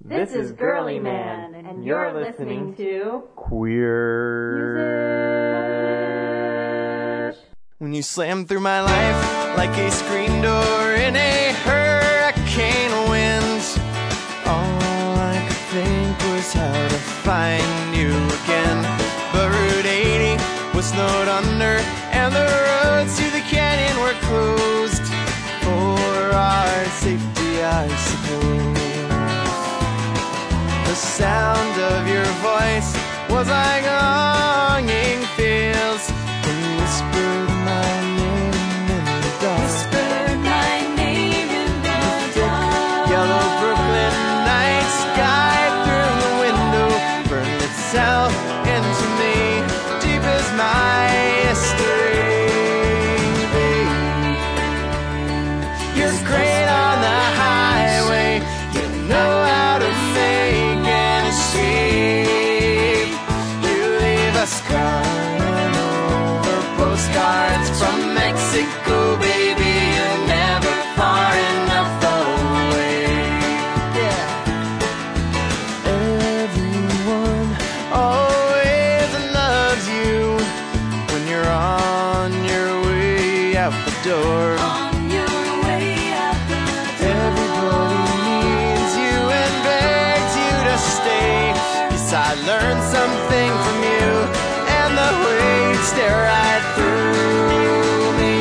This is Girly Man, and you're listening to Queer Music. When you slam through my life like a screen door in a hurricane wind, all I could think was how to find you again. But Route 80 was snowed under, and the roads to the canyon were closed for our safety, I suppose. The sound of your voice was like longing fields when you whispered my name in the dark. Whispered my name in the dark. Yellow Brooklyn night sky through the window burned itself into me, deep as my history. You're great on the highway, you know how to make an escape. You leave us crying over postcards from Mexico, baby. You're never far enough away. Yeah. Everyone always loves you when you're on your way out the door. On your way out the door. Everybody needs you and begs you to stay. Yes, I learned something from you, and the way you stare right through me,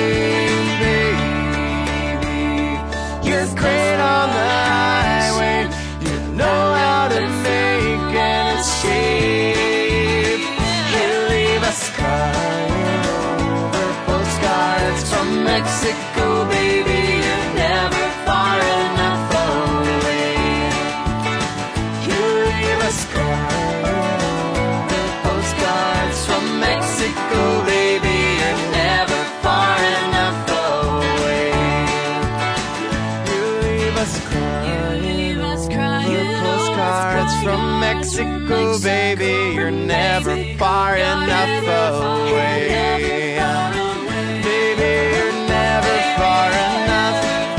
baby. You're great on the highway, you know how to make an escape. You leave us crying over postcards from Mexico, baby. You're never far enough away. You leave us crying over postcards from Mexico, baby. You're never far enough away. You leave us crying over postcards from Mexico, baby. You're never far enough away. Baby, you're never far enough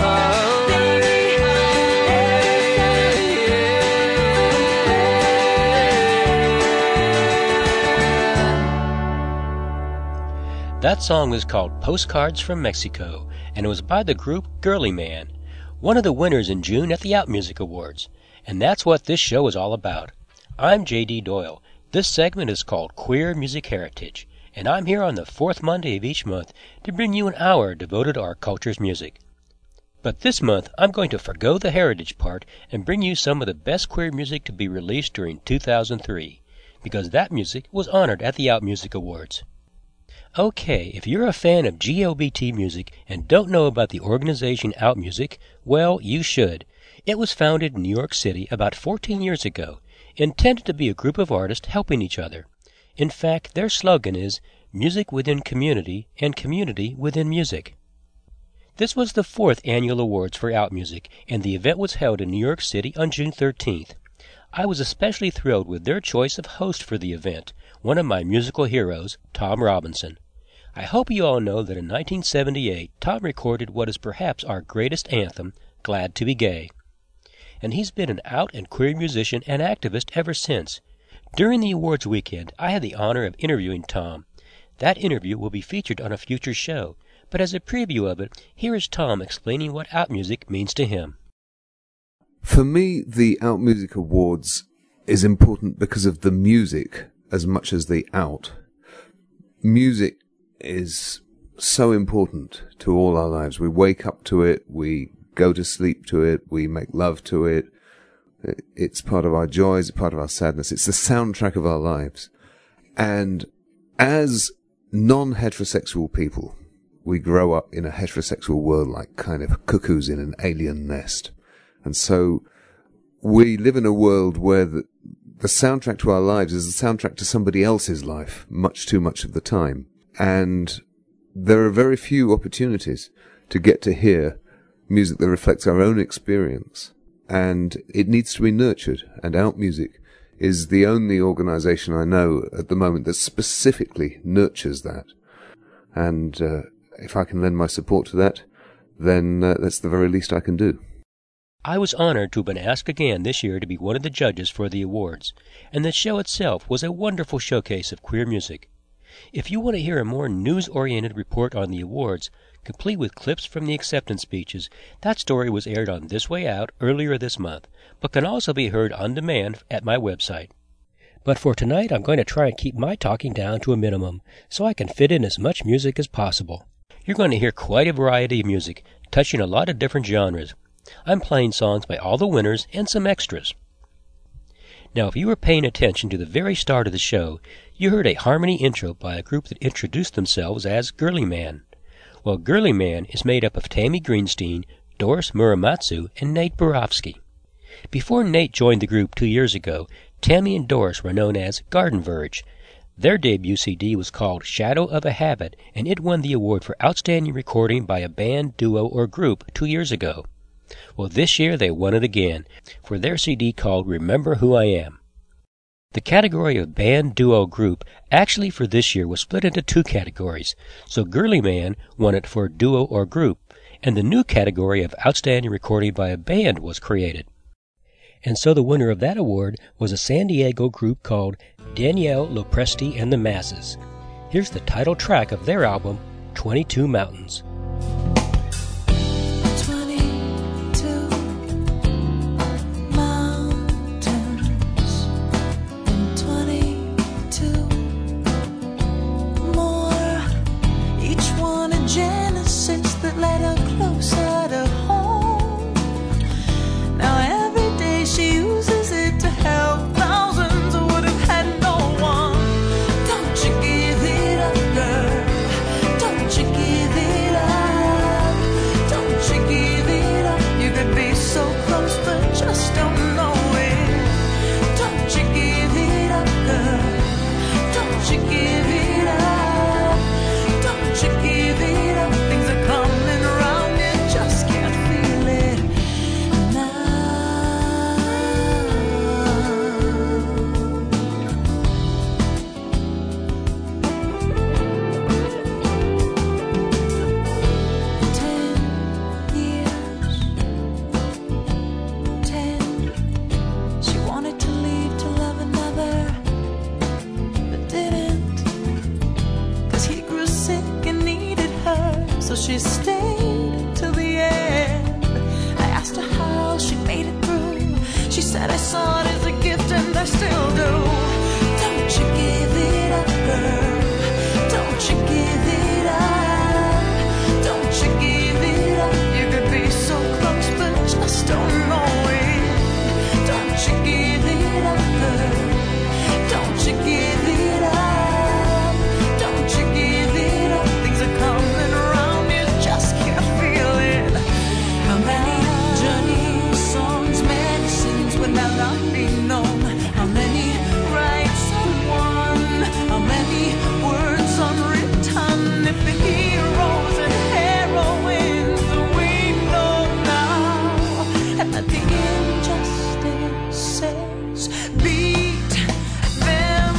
away. That song was called Postcards from Mexico, and it was by the group Girly Man, one of the winners in June at the Out Music Awards. And that's what this show is all about. I'm J.D. Doyle. This segment is called Queer Music Heritage, and I'm here on the fourth Monday of each month to bring you an hour devoted to our culture's music. But this month, I'm going to forgo the heritage part and bring you some of the best queer music to be released during 2003, because that music was honored at the Out Music Awards. Okay, if you're a fan of GOBT music and don't know about the organization Out Music, well, you should. It was founded in New York City about 14 years ago, intended to be a group of artists helping each other. In fact, their slogan is Music Within Community and Community Within Music. This was the fourth annual awards for Out Music, and the event was held in New York City on June 13th. I was especially thrilled with their choice of host for the event, one of my musical heroes, Tom Robinson. I hope you all know that in 1978, Tom recorded what is perhaps our greatest anthem, Glad to Be Gay. And he's been an out and queer musician and activist ever since. During the awards weekend, I had the honor of interviewing Tom. That interview will be featured on a future show, but as a preview of it, here is Tom explaining what Out Music means to him. For me, the Out Music Awards is important because of the music as much as the out. Music is so important to all our lives. We wake up to it, we go to sleep to it, we make love to it. It's part of our joys, it's part of our sadness. It's the soundtrack of our lives. And as non-heterosexual people, we grow up in a heterosexual world like kind of cuckoos in an alien nest. And so we live in a world where the soundtrack to our lives is the soundtrack to somebody else's life, much too much of the time. And there are very few opportunities to get to hear music that reflects our own experience. And it needs to be nurtured. And Out Music is the only organization I know at the moment that specifically nurtures that. And if I can lend my support to that, then that's the very least I can do. I was honored to have been asked again this year to be one of the judges for the awards, and the show itself was a wonderful showcase of queer music. If you want to hear a more news-oriented report on the awards, complete with clips from the acceptance speeches, that story was aired on This Way Out earlier this month, but can also be heard on demand at my website. But for tonight, I'm going to try and keep my talking down to a minimum, so I can fit in as much music as possible. You're going to hear quite a variety of music, touching a lot of different genres. I'm playing songs by all the winners and some extras. Now, if you were paying attention to the very start of the show, you heard a harmony intro by a group that introduced themselves as Girly Man. Well, Girly Man is made up of Tammy Greenstein, Doris Muramatsu, and Nate Borofsky. Before Nate joined the group 2 years ago, Tammy and Doris were known as Garden Verge. Their debut CD was called Shadow of a Habit, and it won the award for Outstanding Recording by a Band, Duo, or Group 2 years ago. Well, this year they won it again, for their CD called Remember Who I Am. The category of Band, Duo, Group actually for this year was split into 2 categories, so Girly Man won it for Duo or Group, and the new category of Outstanding Recording by a Band was created. And so the winner of that award was a San Diego group called Danielle Lopresti and the Masses. Here's the title track of their album, 22 Mountains. 22 mountains and 22 more, each one a genesis that led her closer to home. Now every day she uses it to help thousands who would have had no one. Don't you give it up, girl. Don't you give it up. Don't you give it up. You could be so close but just don't know it. Don't you give it up, girl. Don't you give it up. Don't you give it up. Things are coming around, you just can't feel it now. 10 years, 10. She wanted to leave to love another, but didn't, 'cause he grew sick and needed her, so she stayed till the end. I asked her how she made it through. She said, I saw it as a gift and I still do. Don't you give it up, girl. Don't you give it up. Don't you give it up. You could be so close but just don't know it. Don't you give it up, girl. Don't you give it up. Don't you give it up. Things are coming around, you just can't feel it. How many journeys, songs, medicines would now not be known? How many rights unwon? How many words unwritten? If the heroes and heroines we know now, and that the injustices beat them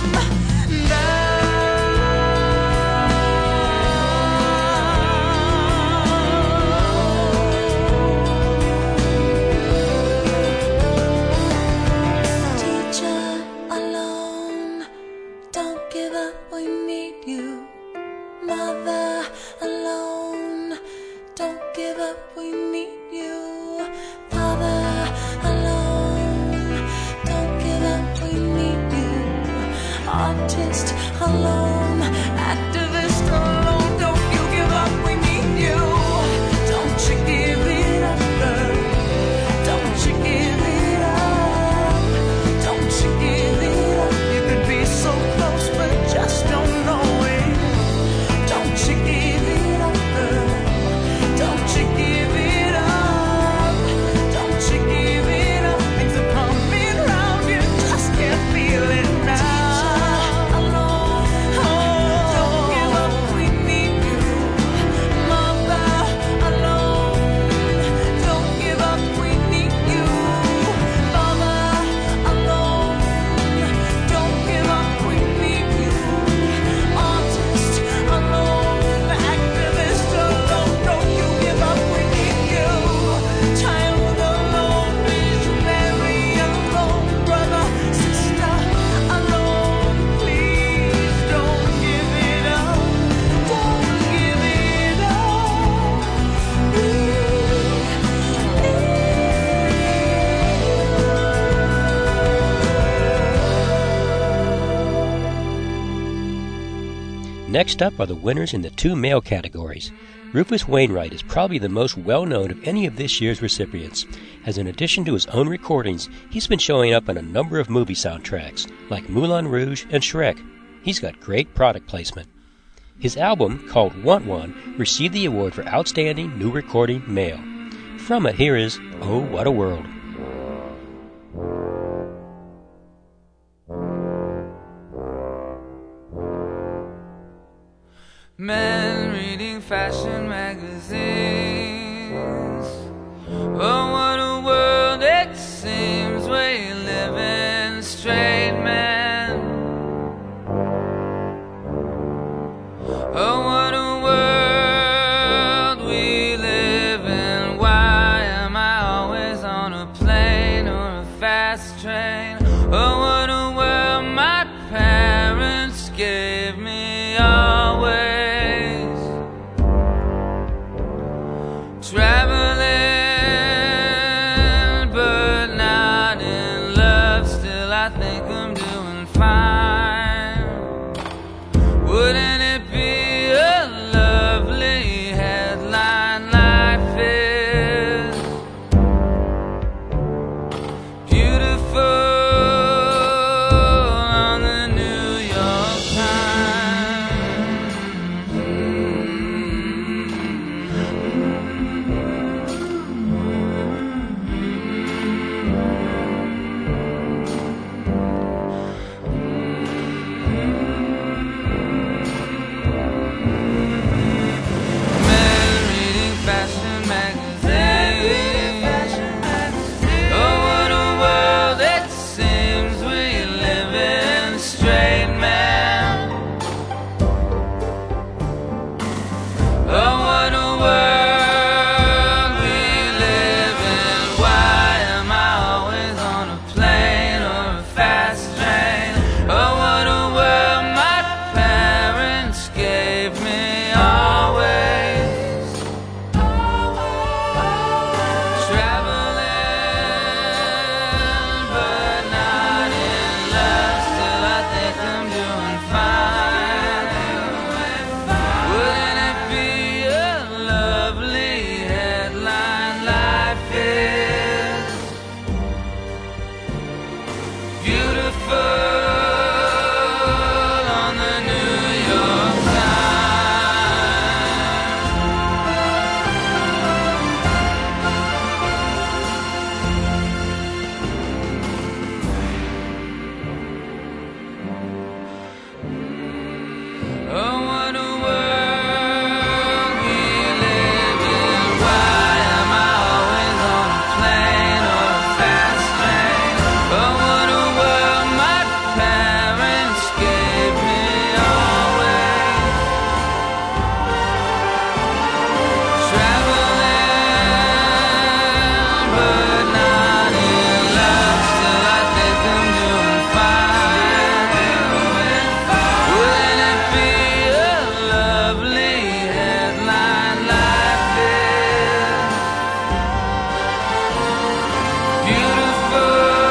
down. Teacher alone, don't give up, we need you. Mother alone, don't give up, we need you. Father alone, don't give up, we need you. Artist alone, activist alone, don't you give up, we need you. Don't you give it up, girl. Don't you give it up. Don't you give it up. You could be so close but just don't know it. Don't you give it up, girl. Don't you give it up. Don't you give it up. Things are coming round, you just can't feel it now. Alone, don't give up, we Next up are the winners in the 2 male categories. Rufus Wainwright is probably the most well-known of any of this year's recipients, as in addition to his own recordings, he's been showing up on a number of movie soundtracks, like Moulin Rouge and Shrek. He's got great product placement. His album, called Want One, received the award for Outstanding New Recording Male. From it, here is Oh, What a World. Men reading fashion magazines. Oh, what a world it seems we live in, straight men. Oh, what a world we live in. Why am I always on a plane or a fast train? Oh, what a world my parents gave me always. Traveling, but not in love. Still, I think I'm doing fine. Wouldn't it be a lovely headline? Life is beautiful on the New York Times. Men reading fashion magazines. Oh, what a world it seems we live in, straight men. Oh, what a world we live in. Why am I always on a plane or a fast train? Oh, what a world my parents gave me always. Traveling, but not in love. Still, I think I'm doing fine. Wouldn't it be a lovely headline? Life is beautiful on the New York Times. Oh, what a world we live in. Why am I always on a plane or a fast train? Oh, what a world my parents gave me always. Traveling, but not in love. Still, I think I'm doing fine. Wouldn't it be a lovely headline? Life is beautiful.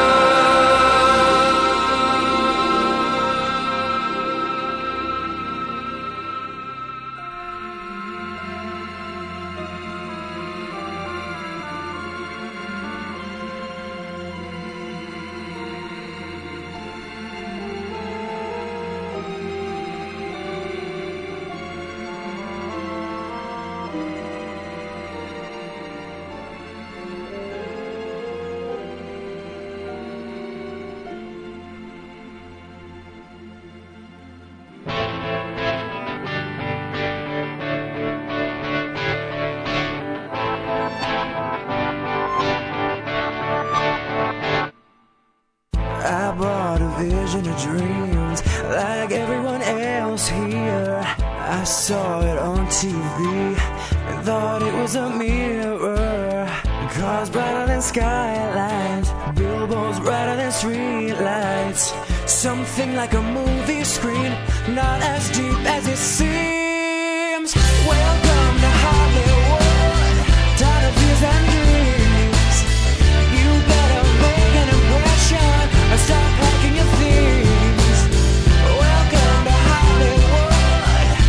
I brought a vision of dreams like everyone else here. I saw it on TV and thought it was a mirror. Cars brighter than skylines, billboards brighter than streetlights. Something like a movie screen, not as deep as it seems. Welcome to Hollywood, time of fears and dreams. You better make an impression and start packing your things. Welcome to Hollywood,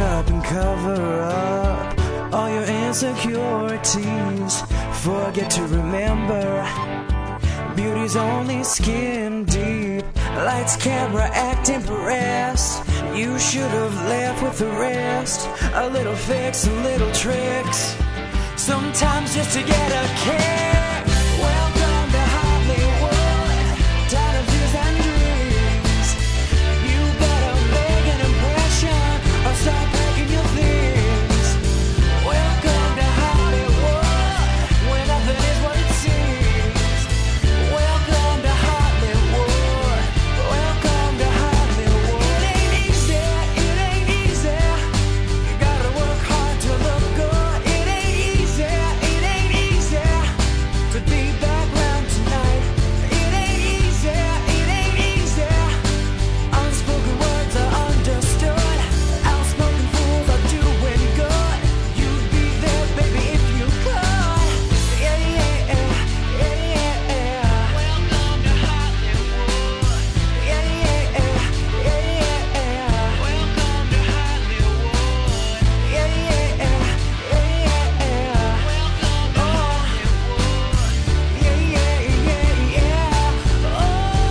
up and cover up all your insecurities. Forget to remember, beauty's only skin deep. Lights, camera, act impressed. You should have left with the rest. A little fix, a little tricks, sometimes just to get a kick. Welcome to Hollywood, town of views and dreams. You better make an impression or start packing your things. Welcome to Hollywood, where nothing is what it seems. Welcome to Hollywood, welcome to Hollywood. It ain't easy, it ain't easy. You gotta work hard to look good. It ain't easy, it ain't easy to be background tonight. It ain't easy, it ain't easy. Unspoken words are understood. Outspoken fools are doing good. You'd be there, baby, if you could. Yeah, yeah, yeah, yeah, yeah. Welcome to Hollywood. Yeah, yeah, yeah, yeah, yeah. Welcome to Hollywood. Yeah, yeah, yeah, yeah, yeah. Welcome to Hollywood. Yeah, yeah, yeah, yeah. Oh,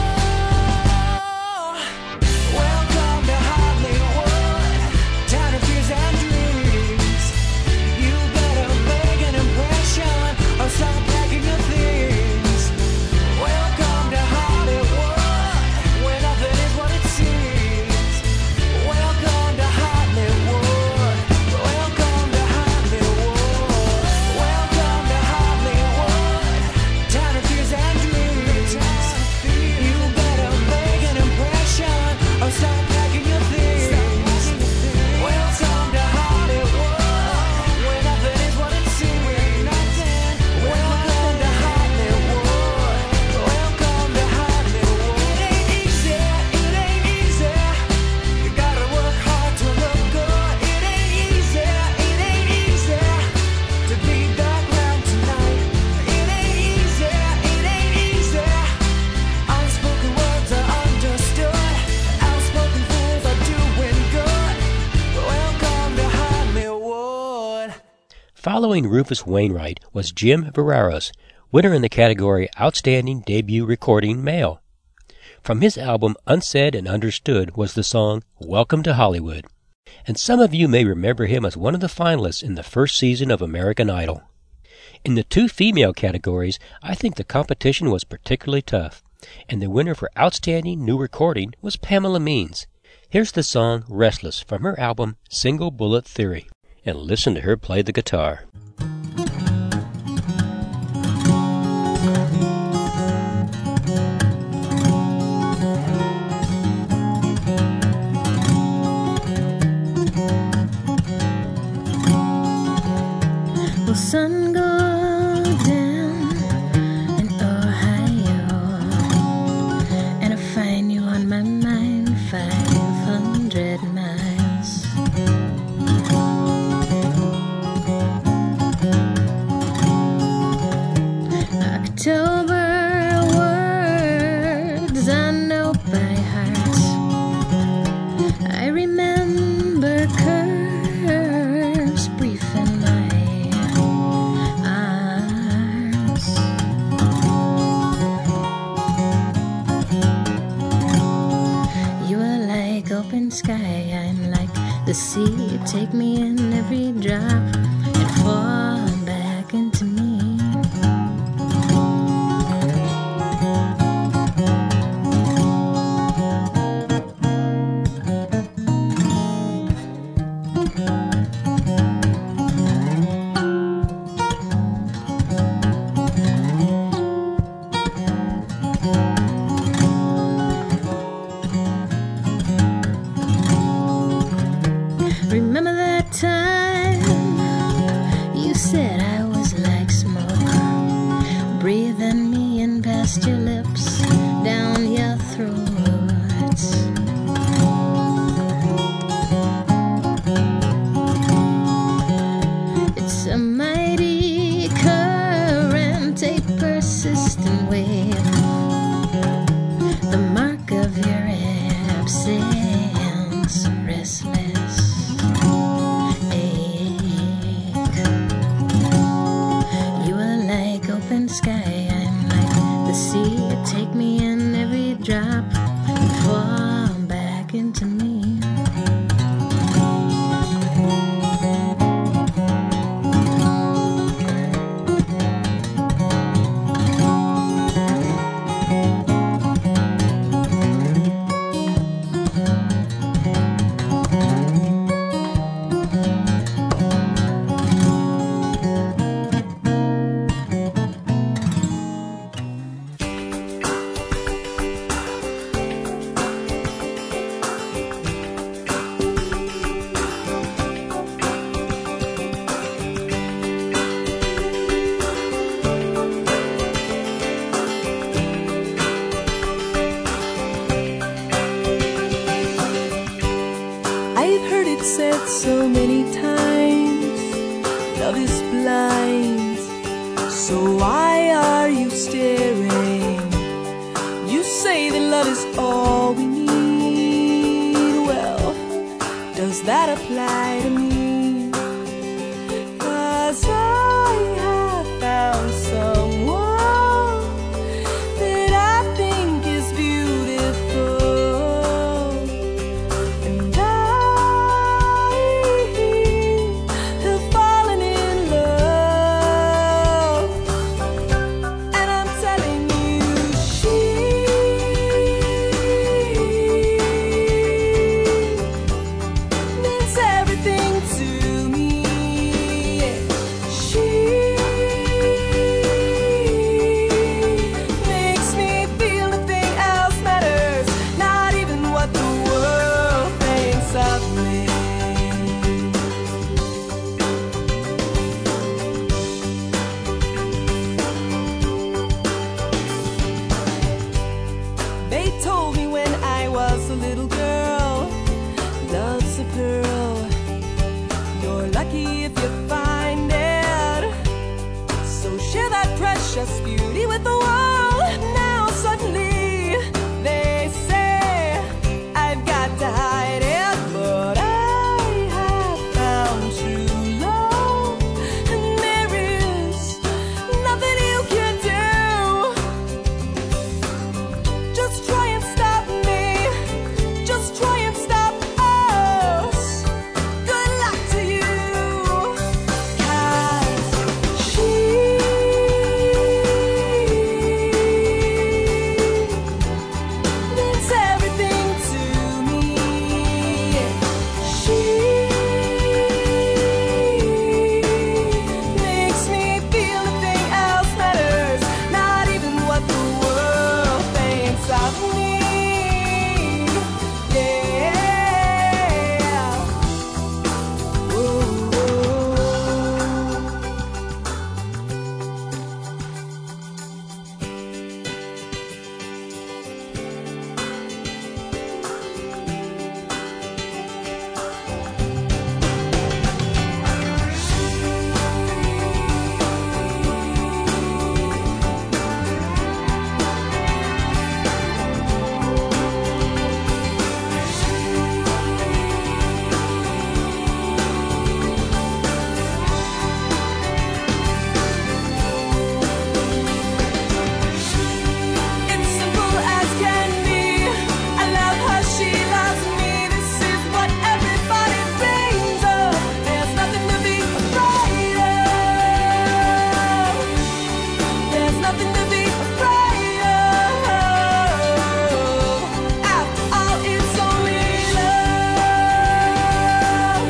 welcome to Hollywood, town of fears and dreams. You better make an impression or start packing your things. Welcome to Hollywood, where nothing is what it seems. Welcome to Hollywood, welcome to Hollywood, welcome to Hollywood, town of fears and dreams. You better make an impression or start packing your things. Welcome to Hollywood, where nothing is what it seems. Welcome to Hollywood, welcome to Hollywood. It ain't easy, it ain't easy. You gotta work hard to look good. It ain't easy, it ain't easy to be background tonight. It ain't easy, it ain't easy. Unspoken words are understood. Outspoken fools are doing good. Welcome to Hollywood. Following Rufus Wainwright was Jim Veraros, winner in the category Outstanding Debut Recording Male. From his album Unsaid and Understood was the song Welcome to Hollywood. And some of you may remember him as one of the finalists in the first season of American Idol. In the two female categories, I think the competition was particularly tough, and the winner for Outstanding New Recording was Pamela Means. Here's the song Restless from her album Single Bullet Theory, and listen to her play the guitar. Will sun go down in Ohio, and I find you on my mind 500 miles. October words I know by heart. I remember curves brief in my arms. You are like open sky, I'm like the sea. You take me in every drop and fall back into me. Remember that time so many times, love is blind. So why are you staring? You say that love is all we need. Well, does that apply to me? 'Cause I have found someone that I think is beautiful, and I have fallen in love. And I'm telling you, she means everything to me. She makes me feel nothing else matters, not even what the world thinks of me. They told me when I was a little girl, love's a pearl. You're lucky if you find it. So share that precious beauty with the world. Now suddenly they say I've got to hide it, but I have found true love, and there is nothing you can do. Just try and stop me. Just try and stop us. Good luck to you. 'Cause she means everything to me. She makes me feel nothing else matters, not even what the world thinks of me. Yeah. Whoa. It's simple as can be. I love her, she loves me. This is what everybody dreams of. There's nothing to be afraid of. There's nothing to be afraid of. After all, it's only love.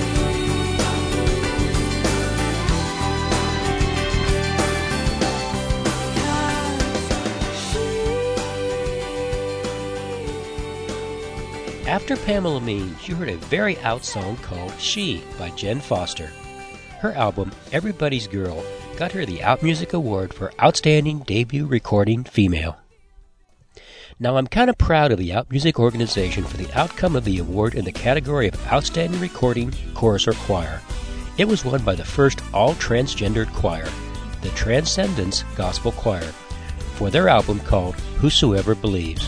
After Pamela Means, you heard a very out song called She by Jen Foster. Her album, Everybody's Girl, got her the Out Music Award for Outstanding Debut Recording Female. Now, I'm kind of proud of the Out Music organization for the outcome of the award in the category of Outstanding Recording, Chorus, or Choir. It was won by the first all-transgendered choir, the Transcendence Gospel Choir, for their album called Whosoever Believes.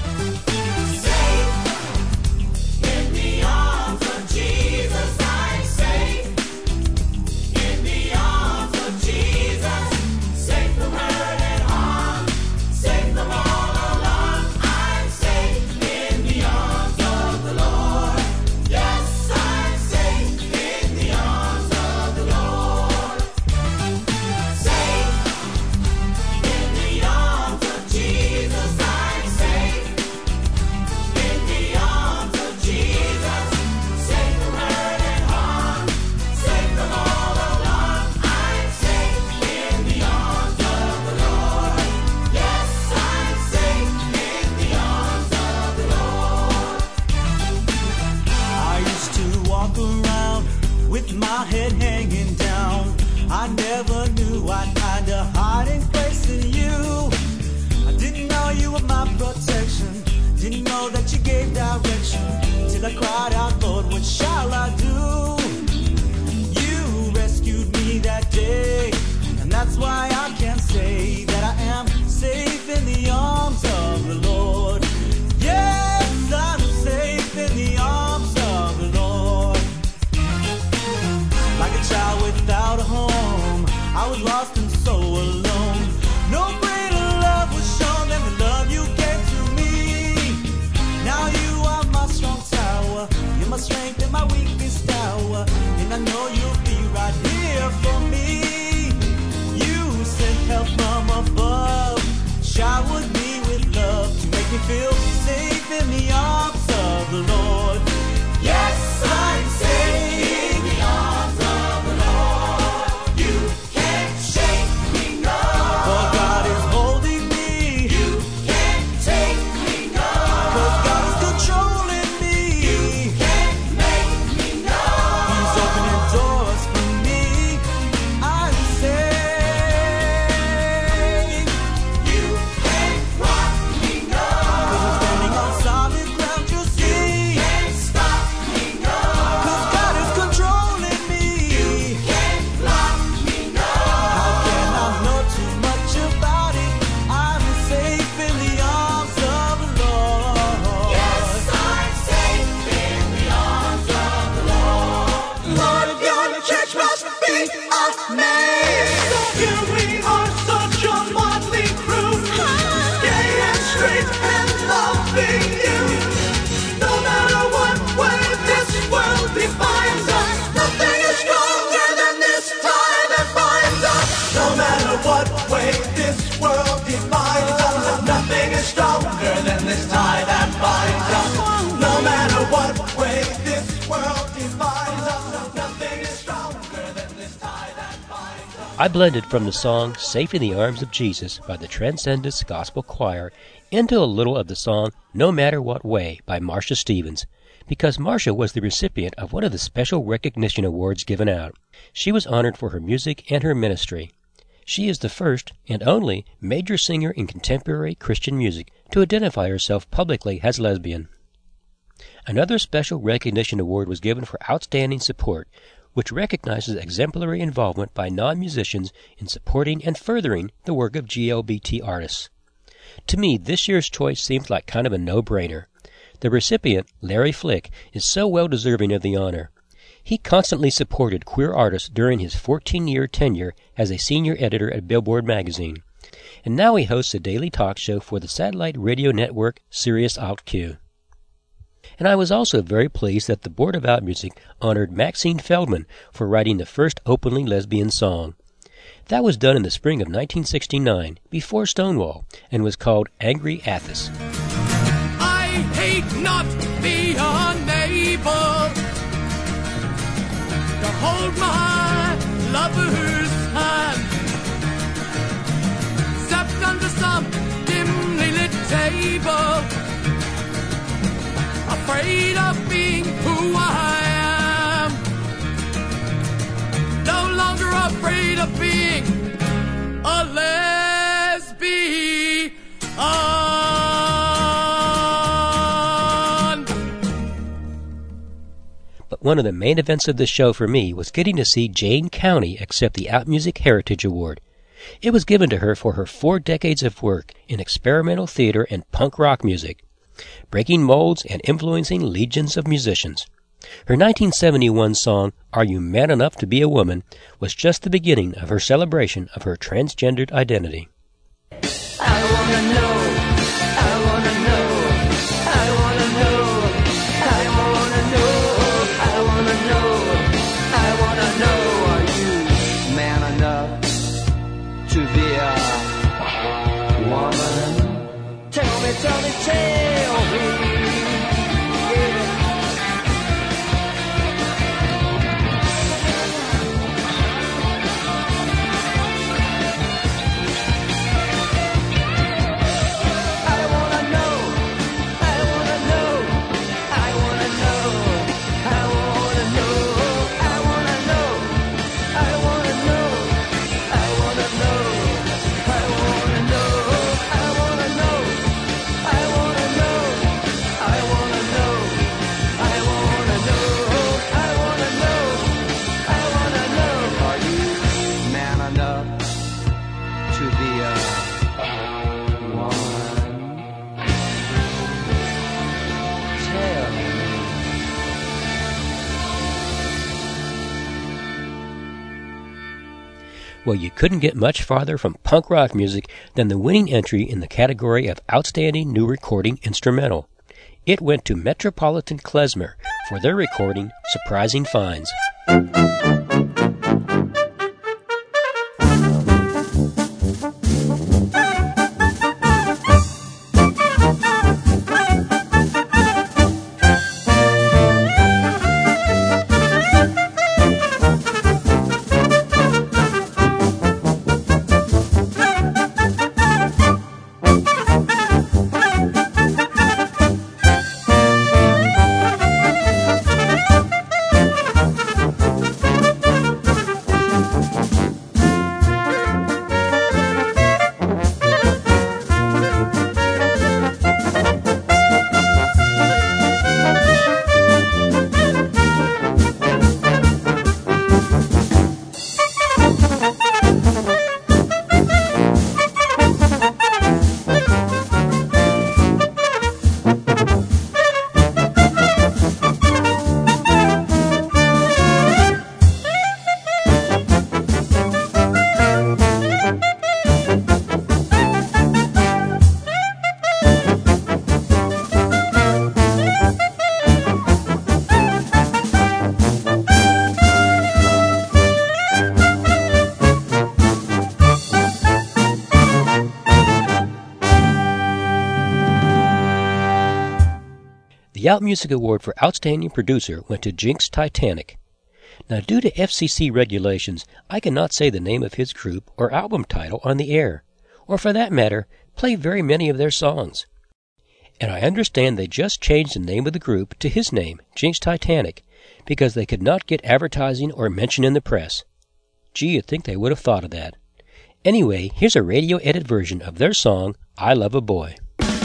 I never knew I'd find a hiding place in you. I didn't know you were my protection, didn't know that you gave direction, till I cried out, Lord, what shall I do? was lost and so alone. No greater love was shown than the love you gave to me. Now you are my strong tower, you're my strength and my weakest hour, and I know you'll be right here for me. You sent help from above, showered me with love to make me feel safe in the arms of the Lord. Yes, I'm safe in the arms of the Lord. You can't shake me, no. For God is holding me. You can't take me, no. 'Cause God is controlling me. You can't make me, no. He's opening doors for me. I'm safe. You can't rock me, no. 'Cause I'm standing on solid ground, you see. You can't stop me, no. 'Cause God is controlling me. You can't block me, no. How can I know too much about it? I'm safe in the arms of the Lord. Yes, I'm safe in the arms of the Lord. Lord, your church must be a man. So here we are, such a motley crew, gay and straight and loving you. No matter what way this world defines us, nothing is stronger than this tie that binds us. No matter what way this world defines us, nothing is stronger than this tie that binds us. No matter what way this world defines us, nothing is stronger than this tie that binds us. I blended from the song Safe in the Arms of Jesus by the Transcendence Gospel Choir into a little of the song No Matter What Way by Marcia Stevens, because Marcia was the recipient of one of the special recognition awards given out. She was honored for her music and her ministry. She is the first and only major singer in contemporary Christian music to identify herself publicly as lesbian. Another special recognition award was given for outstanding support, which recognizes exemplary involvement by non-musicians in supporting and furthering the work of GLBT artists. To me, this year's choice seems like kind of a no-brainer. The recipient, Larry Flick, is so well deserving of the honor. He constantly supported queer artists during his 14-year tenure as a senior editor at Billboard magazine, and now he hosts a daily talk show for the satellite radio network Sirius Alt Q. And I was also very pleased that the Board of Out Music honored Maxine Feldman for writing the first openly lesbian song. That was done in the spring of 1969, before Stonewall, and was called Angry Athos. I hate not be unable to hold my lover's hand, except under some dimly lit table, afraid of being who I am, no longer afraid of being a lesbian. But one of the main events of the show for me was getting to see Jane County accept the Out Music Heritage Award. It was given to her for her 4 decades of work in experimental theater and punk rock music, breaking molds and influencing legions of musicians. Her 1971 song, Are You Man Enough to Be a Woman, was just the beginning of her celebration of her transgendered identity. I wanna know, I wanna know, I wanna know, I wanna know, I wanna know, I wanna know, are you man enough to be a woman? Tell me, tell me, tell me. I wanna know. Well, you couldn't get much farther from punk rock music than the winning entry in the category of Outstanding New Recording Instrumental. It went to Metropolitan Klezmer for their recording Surprising Finds. The Out Music Award for Outstanding Producer went to Jinx Titanic. Now, due to FCC regulations, I cannot say the name of his group or album title on the air, or for that matter, play very many of their songs. And I understand they just changed the name of the group to his name, Jinx Titanic, because they could not get advertising or mention in the press. Gee, you'd think they would have thought of that. Anyway, here's a radio-edit version of their song, I Love a Boy.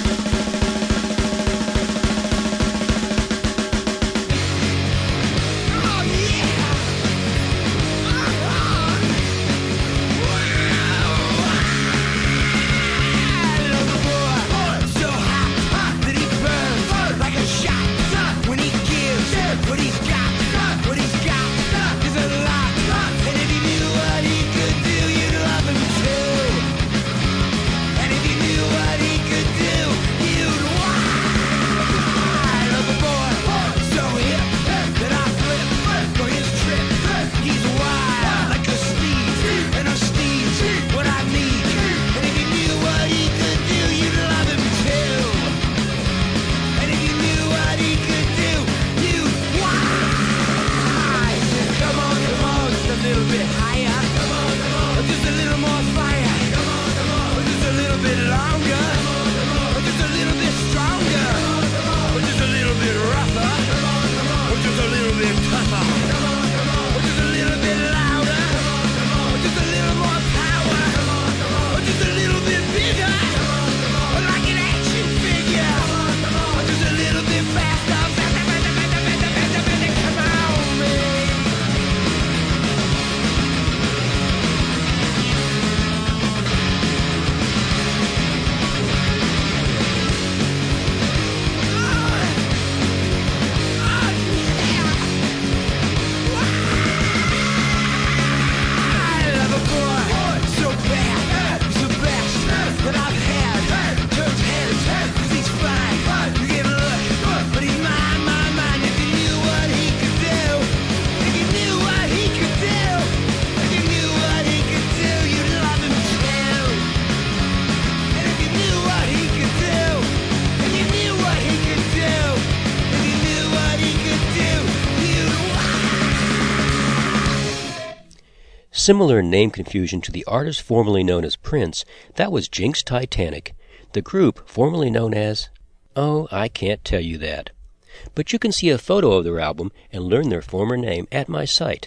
Similar name confusion to the artist formerly known as Prince, that was Jinx Titanic. The group, formerly known as... oh, I can't tell you that. But you can see a photo of their album and learn their former name at my site,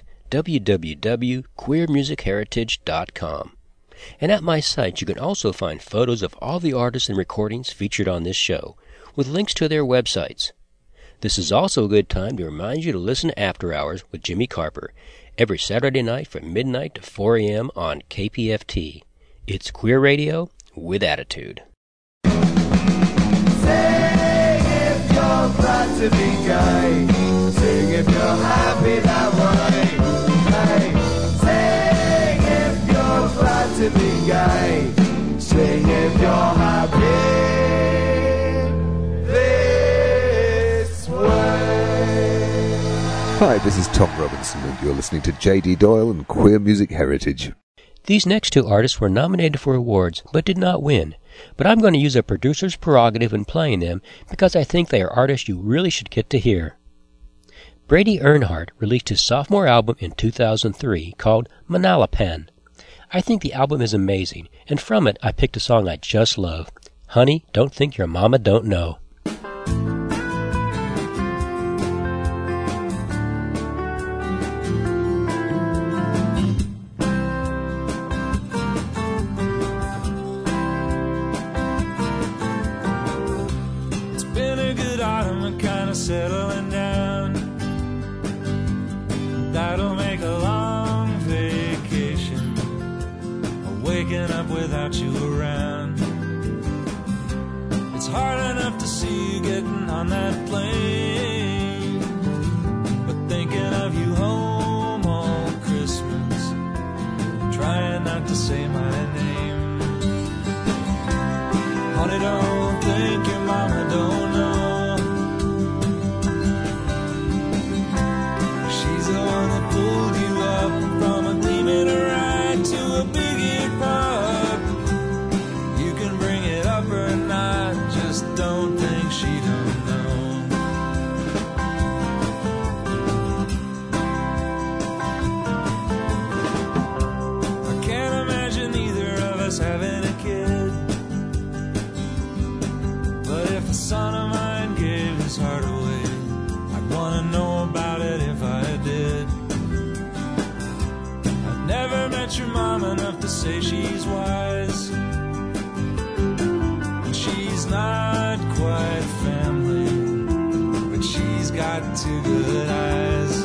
www.queermusicheritage.com. And at my site you can also find photos of all the artists and recordings featured on this show, with links to their websites. This is also a good time to remind you to listen to After Hours with Jimmy Carper, every Saturday night from midnight to 4 a.m. on KPFT. It's queer radio with attitude. Sing if you're glad to be gay. Sing if you're happy that way. Hey, sing if you're to be gay. Sing if you're happy this way. Hi, this is Tom Robinson, and you're listening to J.D. Doyle and Queer Music Heritage. These next two artists were nominated for awards, but did not win. But I'm going to use a producer's prerogative in playing them because I think they are artists you really should get to hear. Brady Earnhardt released his sophomore album in 2003 called Manalapan. I think the album is amazing, and from it I picked a song I just love, Honey, Don't Think Your Mama Don't Know. Settling down, that'll make a long vacation, waking up without you around. It's hard enough to see you getting on that plane, but thinking of you home all Christmas, trying not to say my name. Honey, don't think your mama don't know. Pulled you up from a gleaming ride to a big pub. You can bring it up or not, just don't think she don't know. I can't imagine either of us having a kid, but if a son of mine gave his heart away, I'd want to know about it if I did. Never met your mom enough to say she's wise, and she's not quite family, but she's got two good eyes.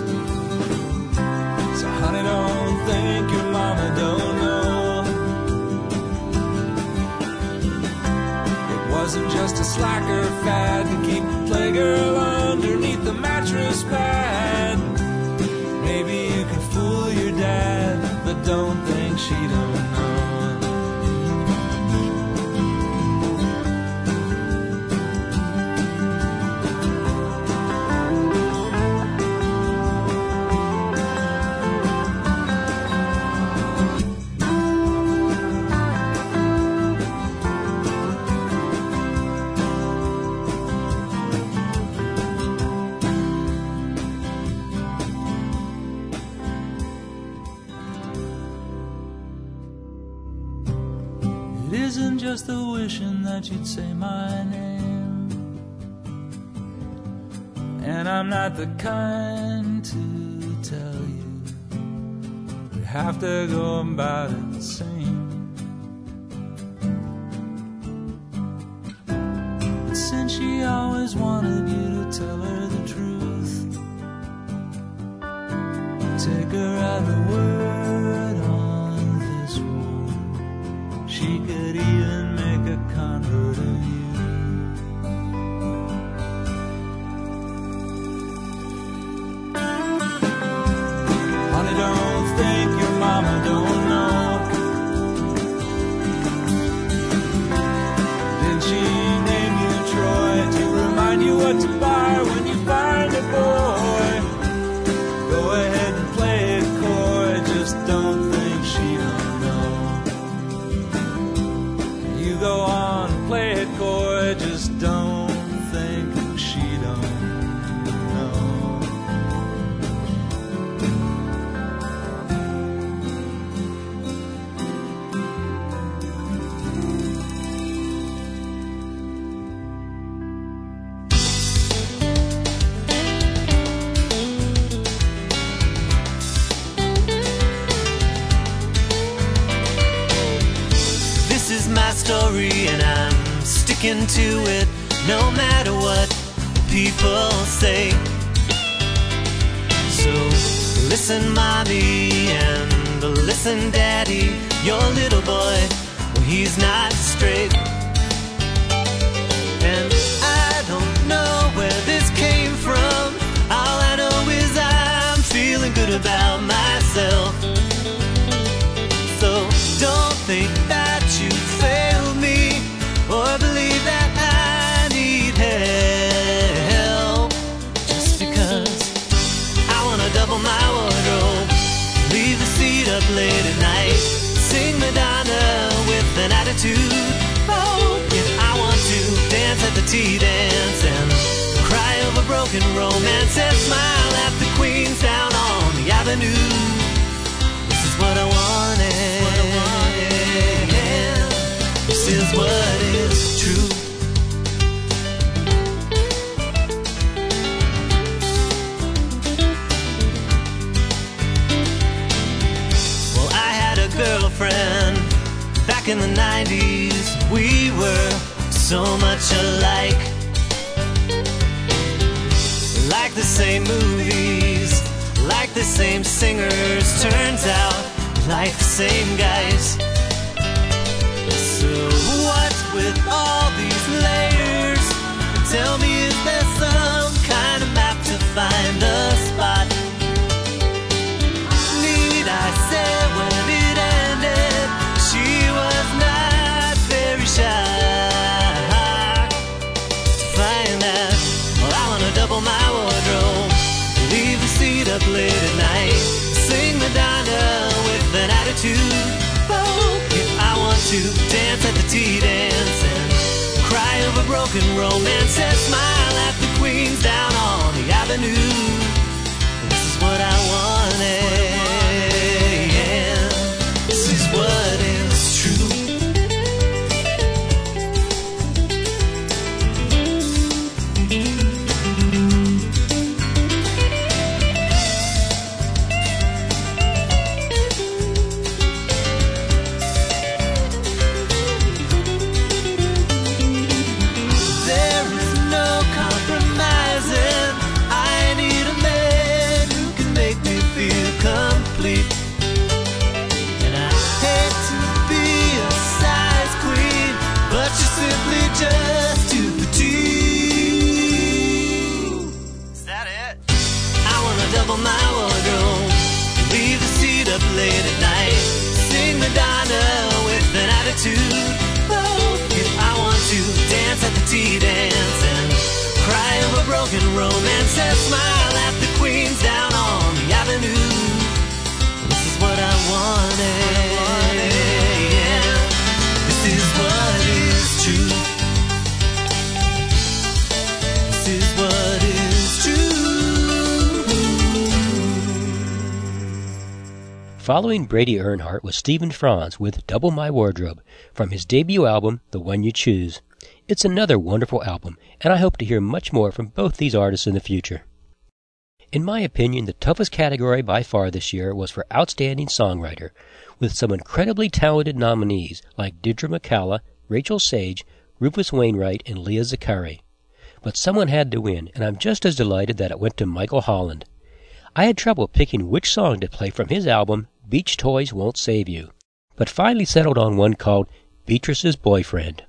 So honey, don't think your mama don't know. It wasn't just a slacker fad to keep the playgirl underneath the mattress pad. Maybe you can fool your dad, but don't think she don't know. Isn't just the wishing that you'd say my name, and I'm not the kind to tell you you have to go about it the same. But since she always wanted you to tell her the truth, take her at the word on this wall. She could even make a convert of you. Honey, don't think your mama don't know. Did she name you Troy to remind you what to buy when you find a boy? Go ahead and play it coy, just don't think she don't know. You go on and play it coy, just don't think she don't know. This is my story and I'm sticking to it no matter what people say. So listen, mommy, and listen, daddy, your little boy, well, he's not straight. And I don't know where this came from. All I know is I'm feeling good about myself. So don't up late at night, sing Madonna with an attitude. Oh, if I want to dance at the tea dance and cry over broken romance and smile at the queens down on the avenue. This is what I wanted. This is what is true. Well, I had a girlfriend back in the 90s. We were so much alike, like the same movies, like the same singers. Turns out, like the same guys. So what's with all these layers? Tell me, is there some kind of map to find the spot? Need I say when it ended, she was not very shy to find that. Well, I wanna double my wardrobe, leave the seat up late at night, sing Madonna with an attitude. If I want to dance at the tea dance and cry over broken romance and smile at the queens down on the avenue. This is what I wanted. This is what is true. Just too petite. Is that it? I wanna double my wardrobe, leave the seat up late at night, sing Madonna with an attitude. Oh, if I want to dance at the tea dance and cry over broken romance and smile at the queens down on the avenue. This is what I wanted. This is what is true. What is true. Following Brady Earnhardt was Stephen Franz with Double My Wardrobe from his debut album, The One You Choose. It's another wonderful album, and I hope to hear much more from both these artists in the future. In my opinion, the toughest category by far this year was for Outstanding Songwriter, with some incredibly talented nominees like Deirdre McCalla, Rachel Sage, Rufus Wainwright, and Leah Zakari. But someone had to win, and I'm just as delighted that it went to Michael Holland. I had trouble picking which song to play from his album, Beach Toys Won't Save You, but finally settled on one called Beatrice's Boyfriend.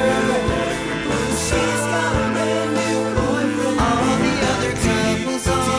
All the other couples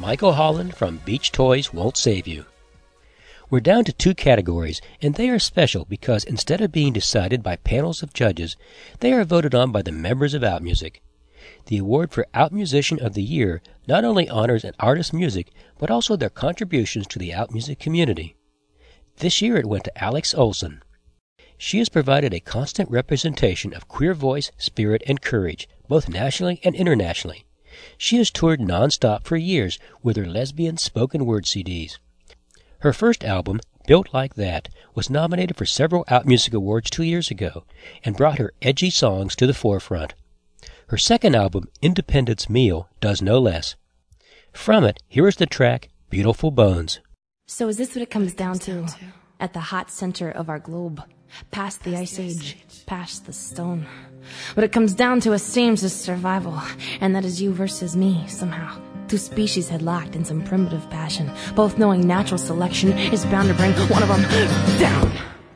Michael Holland from Beach Toys Won't Save You. We're down to 2 categories, and they are special because instead of being decided by panels of judges, they are voted on by the members of OutMusic. The award for Out Musician of the Year not only honors an artist's music, but also their contributions to the OutMusic community. This year it went to Alex Olson. She has provided a constant representation of queer voice, spirit, and courage, both nationally and internationally. She has toured nonstop for years with her lesbian spoken word CDs. Her first album, Built Like That, was nominated for several OutMusic Awards 2 years ago and brought her edgy songs to the forefront. Her second album, Independence Meal, does no less. From it, here is the track, Beautiful Bones. So is this what it comes down to? At the hot center of our globe, past the ice age, past the stone. What it comes down to, it seems, is survival, and that is you versus me, somehow. 2 species had locked in some primitive passion, both knowing natural selection is bound to bring one of them down.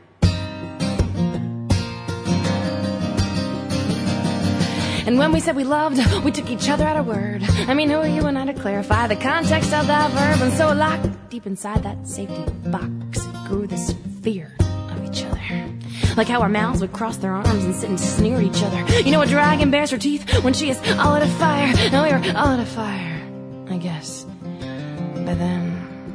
And when we said we loved, we took each other at our word. I mean, who are you and I to clarify the context of that verb? And so locked deep inside that safety box grew this fear of each other. Like how our mouths would cross their arms and sit and sneer at each other. You know, a dragon bares her teeth when she is all out of fire. And we were all out of fire, I guess. But then,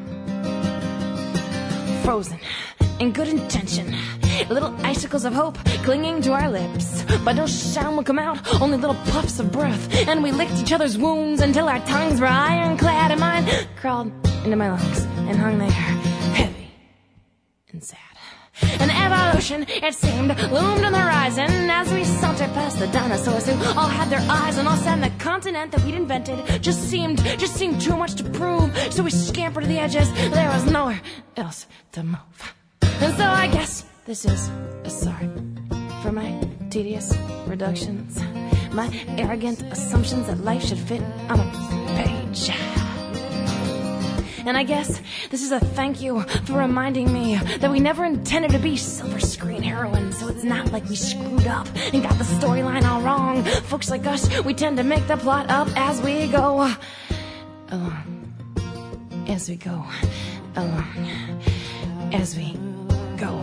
frozen in good intention, little icicles of hope clinging to our lips, but no sound would come out, only little puffs of breath. And we licked each other's wounds until our tongues were ironclad, and mine crawled into my lungs and hung there, heavy and sad. An evolution, it seemed, loomed on the horizon as we sauntered past the dinosaurs who all had their eyes on us, and the continent that we'd invented just seemed too much to prove. So we scampered to the edges. There was nowhere else to move. And so I guess this is a sorry for my tedious reductions, my arrogant assumptions that life should fit on a page. And I guess this is a thank you for reminding me that we never intended to be silver screen heroines. So it's not like we screwed up and got the storyline all wrong. Folks like us, we tend to make the plot up as we go along. As we go along. As we go.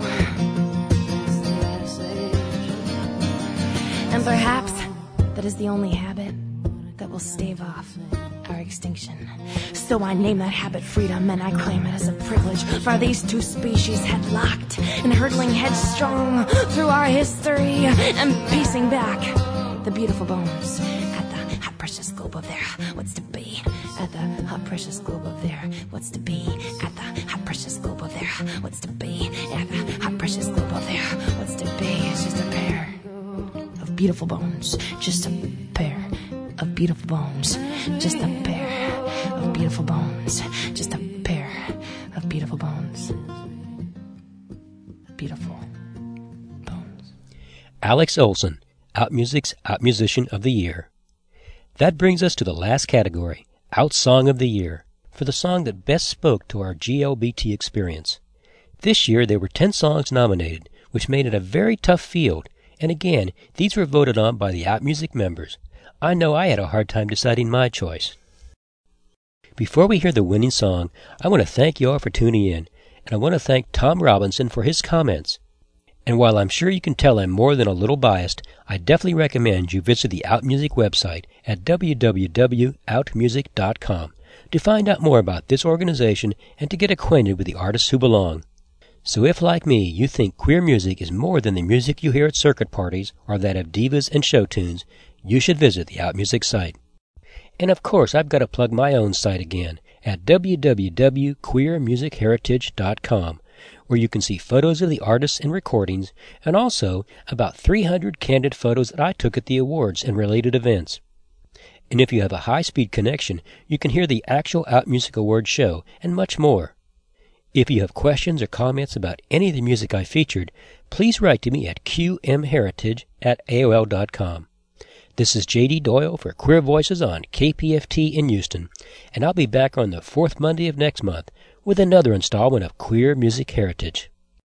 And perhaps that is the only habit that will stave off our extinction. So I name that habit freedom, and I claim it as a privilege, for these 2 species had locked and hurtling headstrong through our history and piecing back the beautiful bones at the hot precious globe of their what's to be. At the hot precious globe of their what's to be. At the hot precious globe of their what's to be. At the hot precious globe of their what's to be. It's just a pair of beautiful bones. Just a pair of beautiful bones. Just a pair of beautiful bones. Just a pair of beautiful bones. Beautiful bones. Alex Olson, OutMusic's Out Musician of the Year. That brings us to the last category, Out Song of the Year, for the song that best spoke to our GLBT experience. This year there were 10 songs nominated, which made it a very tough field, and again, these were voted on by the OutMusic members. I know I had a hard time deciding my choice. Before we hear the winning song, I want to thank you all for tuning in, and I want to thank Tom Robinson for his comments. And while I'm sure you can tell I'm more than a little biased, I definitely recommend you visit the OutMusic website at www.outmusic.com to find out more about this organization and to get acquainted with the artists who belong. So if, like me, you think queer music is more than the music you hear at circuit parties or that of divas and show tunes, you should visit the OutMusic site. And of course, I've got to plug my own site again at www.queermusicheritage.com, where you can see photos of the artists and recordings, and also about 300 candid photos that I took at the awards and related events. And if you have a high-speed connection, you can hear the actual OutMusic Awards show, and much more. If you have questions or comments about any of the music I featured, please write to me at qmheritage@aol.com. This is J.D. Doyle for Queer Voices on KPFT in Houston, and I'll be back on the 4th Monday of next month with another installment of Queer Music Heritage.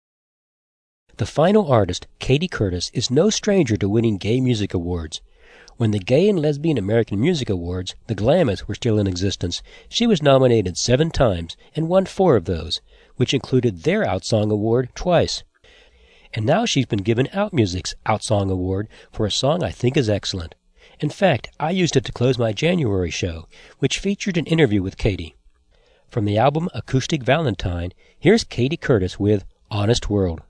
The final artist, Katie Curtis, is no stranger to winning gay music awards. When the Gay and Lesbian American Music Awards, the Glamours, were still in existence, she was nominated 7 times and won 4 of those, which included their Outsong Award twice. And now she's been given OutMusic's Outsong Award for a song I think is excellent. In fact, I used it to close my January show, which featured an interview with Katie. From the album Acoustic Valentine, here's Katie Curtis with Honest World.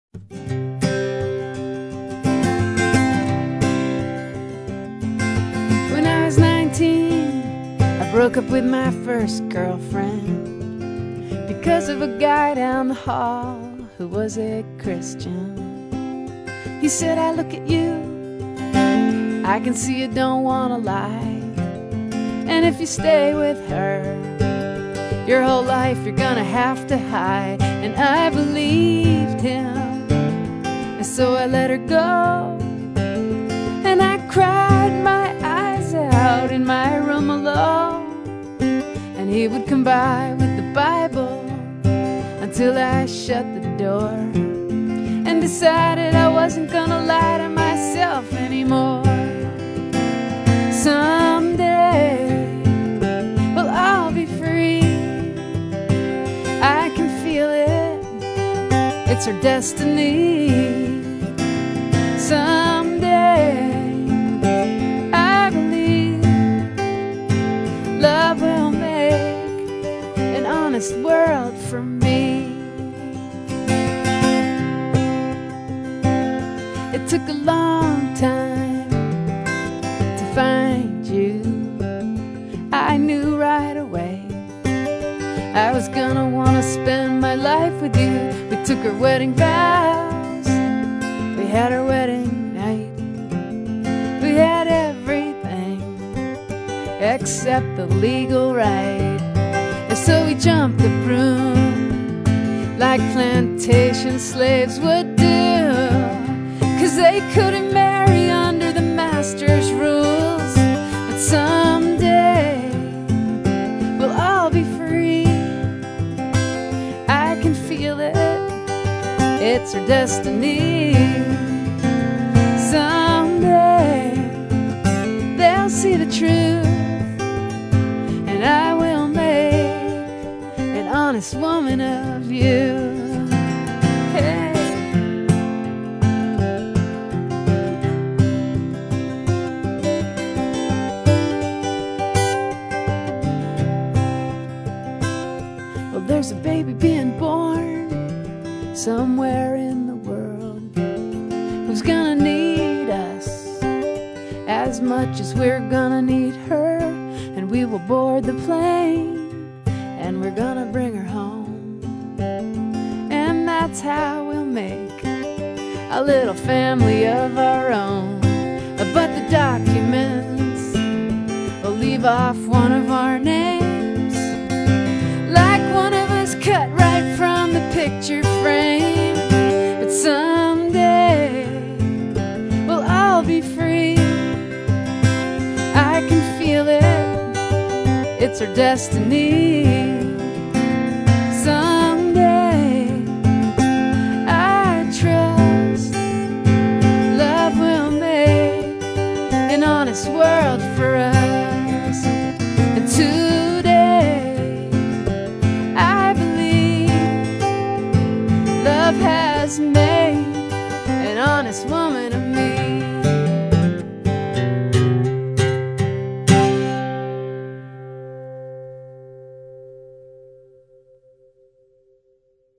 When I was 19, I broke up with my first girlfriend because of a guy down the hall who was a Christian. He said, I look at you, I can see you don't want to lie, and if you stay with her, your whole life you're gonna have to hide. And I believed him, and so I let her go, and I cried my eyes out in my room alone, and he would come by with the Bible until I shut the door and decided I wasn't gonna lie to myself anymore. Someday, well, I'll be free. I can feel it, it's her destiny. Someday, I believe love will make an honest world for me. It took a long time to find you. I knew right away I was gonna wanna spend my life with you. We took our wedding vows, we had our wedding night, we had everything except the legal right. And so we jumped the broom like plantation slaves would do, 'cause they couldn't marry under the master's rules. But someday, well, I'll be free. I can feel it, it's her destiny. Someday, they'll see the truth, and I will make an honest woman of you. Hey. There's a baby being born somewhere in the world who's gonna need us as much as we're gonna need her, and we will board the plane and we're gonna bring her home, and that's how we'll make a little family of our own. But the documents will leave off one of our names, like one of us cut right from the picture frame. But someday, well, I'll be free. I can feel it, it's our destiny.